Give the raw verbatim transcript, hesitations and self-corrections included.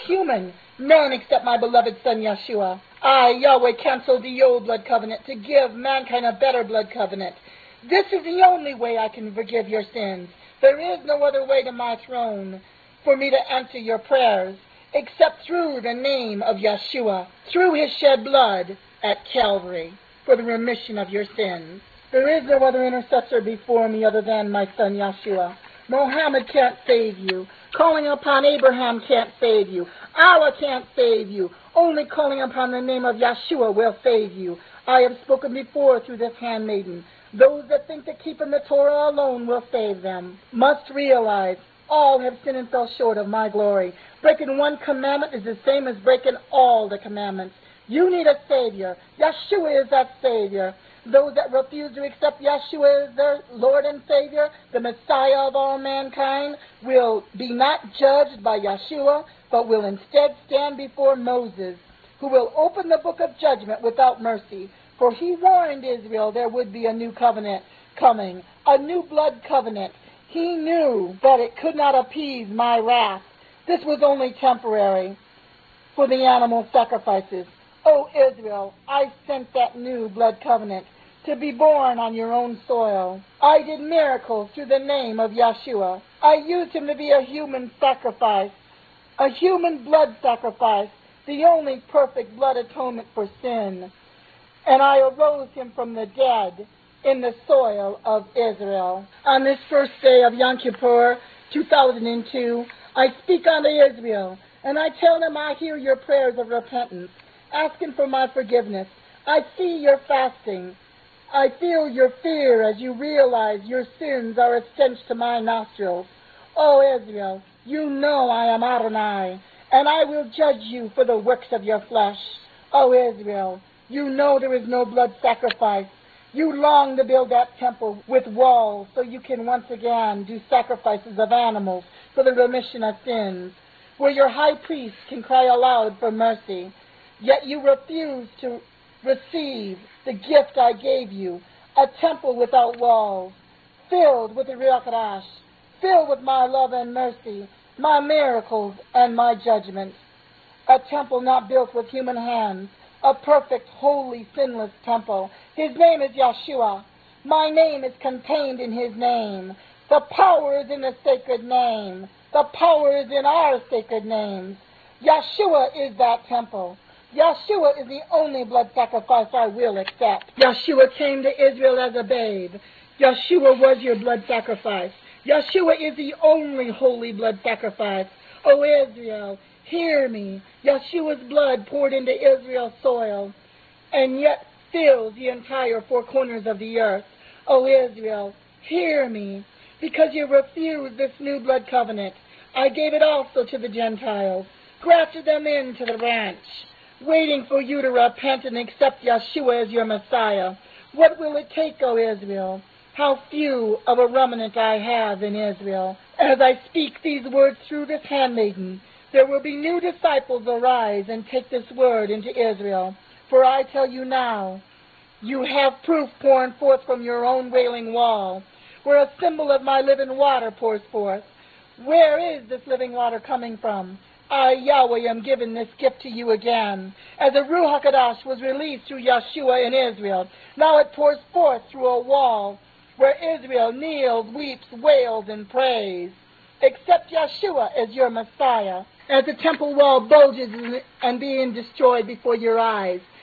human, none except my beloved Son Yeshua. I, Yahweh, cancel the old blood covenant to give mankind a better blood covenant. This is the only way I can forgive your sins. There is no other way to my throne for me to answer your prayers except through the name of Yeshua, through his shed blood at Calvary for the remission of your sins. There is no other intercessor before me other than my Son Yeshua. Mohammed can't save you. Calling upon Abraham can't save you. Allah can't save you. Only calling upon the name of Yeshua will save you. I have spoken before through this handmaiden. Those that think that keeping the Torah alone will save them must realize all have sinned and fell short of my glory. Breaking one commandment is the same as breaking all the commandments. You need a Savior. Yeshua is that Savior. Those that refuse to accept Yeshua as their Lord and Savior, the Messiah of all mankind, will be not judged by Yeshua, but will instead stand before Moses, who will open the book of judgment without mercy. For he warned Israel there would be a new covenant coming, a new blood covenant. He knew that it could not appease my wrath. This was only temporary for the animal sacrifices. O Israel, I sent that new blood covenant to be born on your own soil. I did miracles through the name of Yeshua. I used him to be a human sacrifice, a human blood sacrifice, the only perfect blood atonement for sin. And I arose him from the dead in the soil of Israel. On this first day of Yom Kippur, two thousand two, I speak unto Israel, and I tell them I hear your prayers of repentance, asking for my forgiveness. I see your fasting. I feel your fear as you realize your sins are a stench to my nostrils. O Israel, you know I am Adonai, and I will judge you for the works of your flesh. O Israel, you know there is no blood sacrifice. You long to build that temple with walls so you can once again do sacrifices of animals for the remission of sins, where your high priest can cry aloud for mercy. Yet you refuse to receive the gift I gave you, a temple without walls, filled with the Ruach HaKodesh, filled with my love and mercy, my miracles and my judgments. A temple not built with human hands, a perfect, holy, sinless temple. His name is Yeshua. My name is contained in his name. The power is in the sacred name. The power is in our sacred names. Yeshua is that temple. Yeshua is the only blood sacrifice I will accept. Yeshua came to Israel as a babe. Yeshua was your blood sacrifice. Yeshua is the only holy blood sacrifice. O Israel, hear me. Yeshua's blood poured into Israel's soil and yet fills the entire four corners of the earth. O Israel, hear me. Because you refused this new blood covenant, I gave it also to the Gentiles, grafted them into the branch, waiting for you to repent and accept Yeshua as your Messiah. What will it take, O Israel? How few of a remnant I have in Israel. As I speak these words through this handmaiden, there will be new disciples arise and take this word into Israel. For I tell you now, you have proof pouring forth from your own wailing wall, where a symbol of my living water pours forth. Where is this living water coming from? I, Yahweh, am giving this gift to you again. As the Ruach HaKodesh was released through Yeshua in Israel, now it pours forth through a wall where Israel kneels, weeps, wails, and prays. Accept Yeshua as your Messiah. As the temple wall bulges and being destroyed before your eyes,